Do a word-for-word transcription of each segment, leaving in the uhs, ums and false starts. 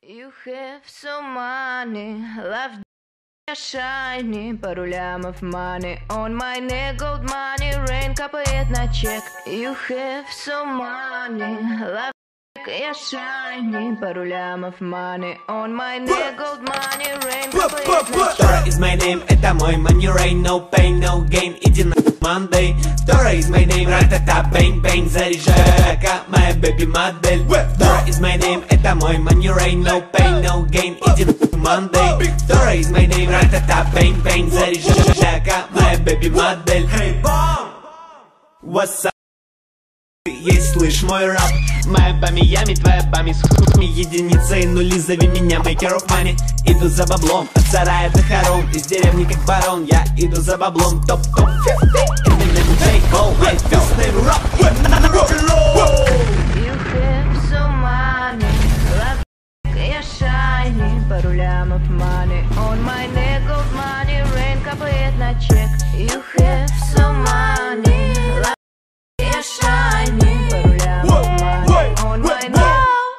You have so money, love shiny, пару лямов money on my neck, gold money, rain капает на чек. You have so money, love я shiny, пару лямов money on my neck, gold money, rain капает на чек. Tora is my name, это мой money rain, no pain, no gain, иди на Monday. Tora is my name, ра-та-та, бэнг-бэнг, заряжаю, как моя бэби-модель. Tora is my name, это мой money rain, no pain, no gain, иди на Monday. Tora is my name, ра-та-та, бэнг-бэнг, заряжаю, как моя бэби-модель. Hey, bomb! What's up? Есть, слышь мой рап. Моя по Миями, твоя память с хухми, единицы и нули, зови меня maker of money. Иду за баблом, от сарая до хором, из деревни как барон, я иду за баблом. Топ-топ пятьдесят, Eminem, J. Cole, my first name rap, на rock'n'roll. You have so money, love я shiny, пару лямов money on my neck, gold money, rain капает на чек. You have so money, love я shiny, пару лямов money on my neck.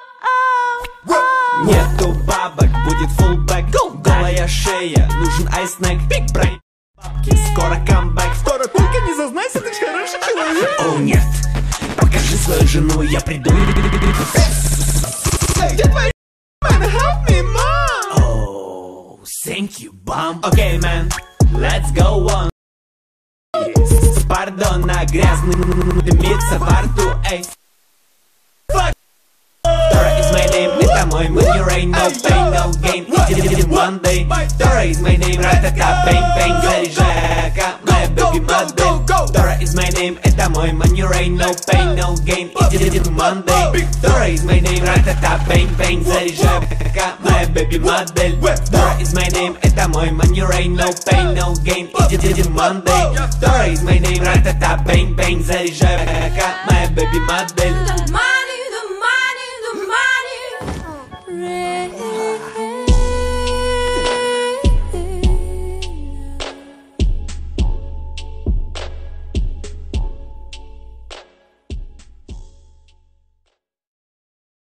Нету бабок, будет фулбэк, голая шея, нужен айснэк, биг брейн, бабки, скоро камбэк. Скоро, только не зазнайся, ты ж хороший человек. О нет, покажи свою жену, я приду. Где твои man, help me, mom? Oh, thank you, bum. Okay, man, let's go on. Пардон, на грязный дымится во рту, эй. Tora is my name, это мой money rain, no pain, no gain, иди на Monday. Tora is my name, ра-та-та, бэнг-бэнг, заряжай, как моя бэби-модель. Tora is my name, это мой money rain, no pain, no gain, иди на Monday. Tora is my name, ра-та-та, бэнг-бэнг, заряжай, как моя бэби-модель. Tora is my name, это мой money rain, no pain, no gain, иди на Monday. Tora is my name, ра-та-та, бэнг-бэнг, заряжай, как моя бэби-модель.